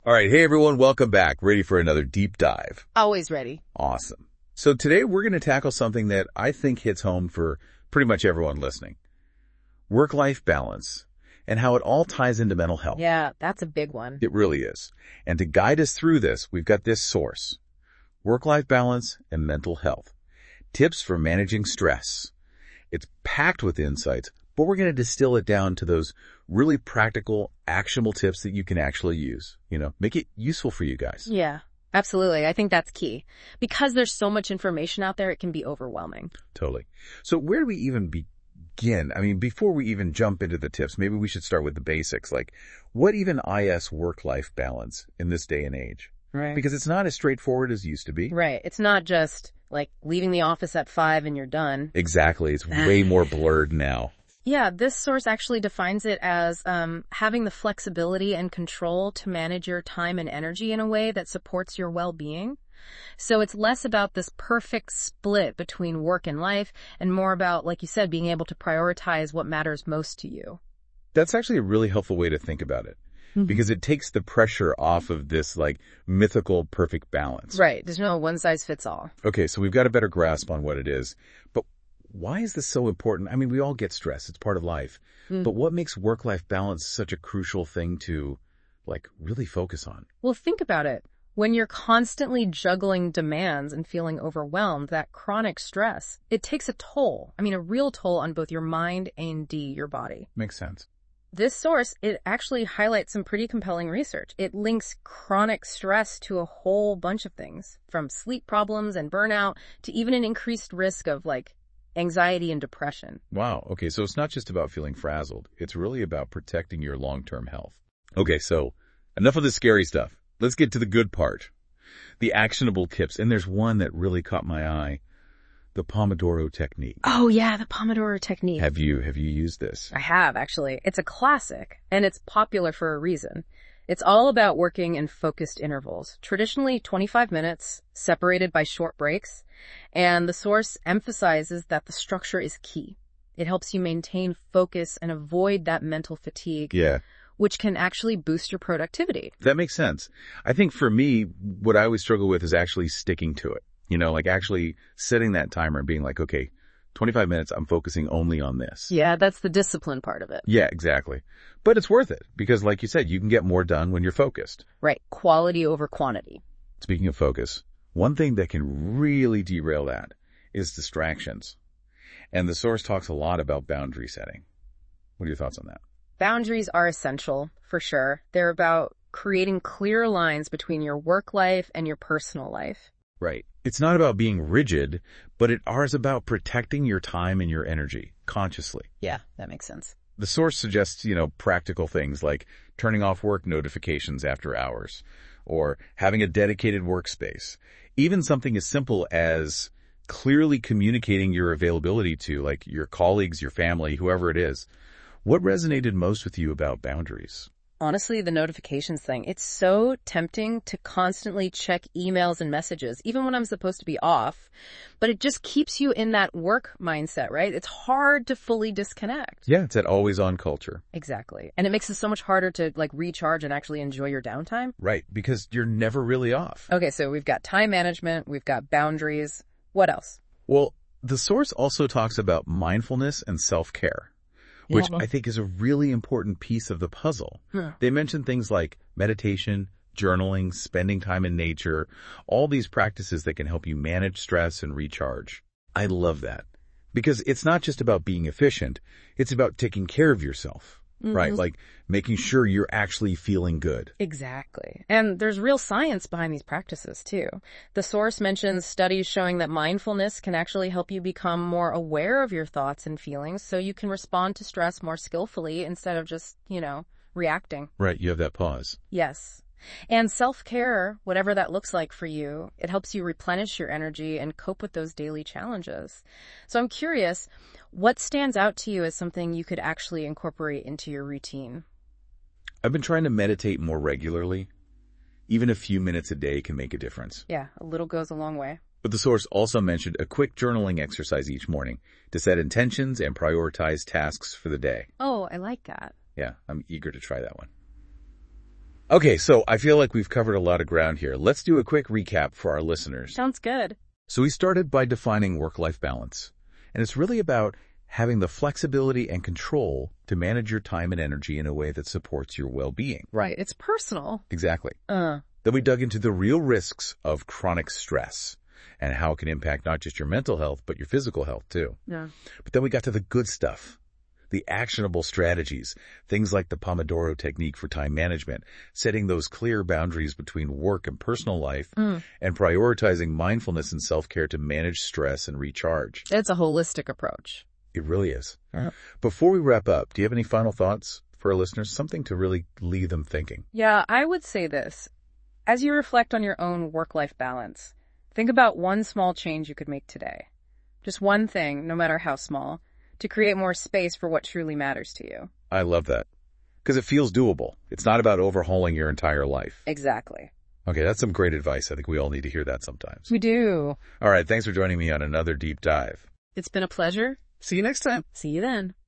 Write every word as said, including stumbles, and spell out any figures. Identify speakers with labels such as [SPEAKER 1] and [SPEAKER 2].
[SPEAKER 1] All right. Hey, everyone. Welcome back. Ready for another deep dive.
[SPEAKER 2] Always ready.
[SPEAKER 1] Awesome. So today we're going to tackle something that I think hits home for pretty much everyone listening. Work-life balance and how it all ties into mental health.
[SPEAKER 2] Yeah, that's a big one.
[SPEAKER 1] It really is. And to guide us through this, we've got this source. Work-life balance and mental health. Tips for managing stress. It's packed with insights, but we're going to distill it down to those really practical, actionable tips that you can actually use. You know, make it useful for you guys.
[SPEAKER 2] Yeah, absolutely. I think that's key. Because there's so much information out there, it can be overwhelming.
[SPEAKER 1] Totally. So where do we even begin? I mean, before we even jump into the tips, maybe we should start with the basics. Like, what even is work-life balance in this day and age?
[SPEAKER 2] Right.
[SPEAKER 1] Because it's not as straightforward as it used to be.
[SPEAKER 2] Right. It's not just like leaving the office at five and you're done.
[SPEAKER 1] Exactly. It's way more blurred now.
[SPEAKER 2] Yeah, this source actually defines it as um, having the flexibility and control to manage your time and energy in a way that supports your well-being. So it's less about this perfect split between work and life and more about, like you said, being able to prioritize what matters most to you.
[SPEAKER 1] That's actually a really helpful way to think about it. Mm-hmm. Because it takes the pressure off of this, like, mythical perfect balance.
[SPEAKER 2] Right. There's no one-size-fits-all.
[SPEAKER 1] Okay, so we've got a better grasp on what it is. But why is this so important? I mean, we all get stressed. It's part of life. Mm. But what makes work-life balance such a crucial thing to, like, really focus on?
[SPEAKER 2] Well, think about it. When you're constantly juggling demands and feeling overwhelmed, that chronic stress, it takes a toll. I mean, a real toll on both your mind and D, your body.
[SPEAKER 1] Makes sense.
[SPEAKER 2] This source, it actually highlights some pretty compelling research. It links chronic stress to a whole bunch of things, from sleep problems and burnout to even an increased risk of, like, anxiety and depression.
[SPEAKER 1] Wow. Okay, so it's not just about feeling frazzled. It's really about protecting your long-term health. Okay, so enough of the scary stuff. Let's get to the good part. The actionable tips. And there's one that really caught my eye. The Pomodoro technique.
[SPEAKER 2] Oh, yeah, the Pomodoro technique.
[SPEAKER 1] Have you, have you used this?
[SPEAKER 2] I have, actually. It's a classic, and it's popular for a reason. It's all about working in focused intervals, traditionally twenty-five minutes, separated by short breaks, and the source emphasizes that the structure is key. It helps you maintain focus and avoid that mental fatigue.
[SPEAKER 1] Yeah.
[SPEAKER 2] Which can actually boost your productivity.
[SPEAKER 1] That makes sense. I think for me, what I always struggle with is actually sticking to it. You know, like actually setting that timer and being like, okay, twenty-five minutes, I'm focusing only on this.
[SPEAKER 2] Yeah, that's the discipline part of it.
[SPEAKER 1] Yeah, exactly. But it's worth it because, like you said, you can get more done when you're focused.
[SPEAKER 2] Right. Quality over quantity.
[SPEAKER 1] Speaking of focus, one thing that can really derail that is distractions. And the source talks a lot about boundary setting. What are your thoughts on that?
[SPEAKER 2] Boundaries are essential, for sure. They're about creating clear lines between your work life and your personal life.
[SPEAKER 1] Right. It's not about being rigid, but it is about protecting your time and your energy consciously.
[SPEAKER 2] Yeah, that makes sense.
[SPEAKER 1] The source suggests, you know, practical things like turning off work notifications after hours or having a dedicated workspace. Even something as simple as clearly communicating your availability to, like, your colleagues, your family, whoever it is. What resonated most with you about boundaries?
[SPEAKER 2] Honestly, the notifications thing, it's so tempting to constantly check emails and messages, even when I'm supposed to be off, but it just keeps you in that work mindset, right? It's hard to fully disconnect.
[SPEAKER 1] Yeah, it's that always-on culture.
[SPEAKER 2] Exactly. And it makes it so much harder to, like, recharge and actually enjoy your downtime.
[SPEAKER 1] Right, because you're never really off.
[SPEAKER 2] Okay, so we've got time management, we've got boundaries. What else?
[SPEAKER 1] Well, the source also talks about mindfulness and self-care, which I think is a really important piece of the puzzle. Yeah. They mention things like meditation, journaling, spending time in nature, all these practices that can help you manage stress and recharge. I love that because it's not just about being efficient. It's about taking care of yourself, mm-hmm. right? Like making sure you're actually feeling good.
[SPEAKER 2] Exactly. And there's real science behind these practices too. The source mentions studies showing that mindfulness can actually help you become more aware of your thoughts and feelings so you can respond to stress more skillfully instead of just, you know, reacting.
[SPEAKER 1] Right. You have that pause.
[SPEAKER 2] Yes. And self-care, whatever that looks like for you, it helps you replenish your energy and cope with those daily challenges. So I'm curious, what stands out to you as something you could actually incorporate into your routine?
[SPEAKER 1] I've been trying to meditate more regularly. Even a few minutes a day can make a difference.
[SPEAKER 2] Yeah, a little goes a long way.
[SPEAKER 1] But the source also mentioned a quick journaling exercise each morning to set intentions and prioritize tasks for the day.
[SPEAKER 2] Oh, I like that.
[SPEAKER 1] Yeah, I'm eager to try that one. Okay, so I feel like we've covered a lot of ground here. Let's do a quick recap for our listeners.
[SPEAKER 2] Sounds good.
[SPEAKER 1] So we started by defining work-life balance. And it's really about having the flexibility and control to manage your time and energy in a way that supports your well-being.
[SPEAKER 2] Right. It's personal.
[SPEAKER 1] Exactly.
[SPEAKER 2] Uh.
[SPEAKER 1] Then we dug into the real risks of chronic stress and how it can impact not just your mental health, but your physical health too.
[SPEAKER 2] Yeah.
[SPEAKER 1] But then we got to the good stuff. The actionable strategies, things like the Pomodoro technique for time management, setting those clear boundaries between work and personal life, mm. and prioritizing mindfulness and self-care to manage stress and recharge.
[SPEAKER 2] It's a holistic approach.
[SPEAKER 1] It really is. Uh-huh. Before we wrap up, do you have any final thoughts for our listeners? Something to really leave them thinking.
[SPEAKER 2] Yeah, I would say this. As you reflect on your own work-life balance, think about one small change you could make today. Just one thing, no matter how small, to create more space for what truly matters to you.
[SPEAKER 1] I love that. Because it feels doable. It's not about overhauling your entire life.
[SPEAKER 2] Exactly.
[SPEAKER 1] Okay, that's some great advice. I think we all need to hear that sometimes.
[SPEAKER 2] We do.
[SPEAKER 1] All right, thanks for joining me on another deep dive.
[SPEAKER 2] It's been a pleasure.
[SPEAKER 1] See you next time.
[SPEAKER 2] See you then.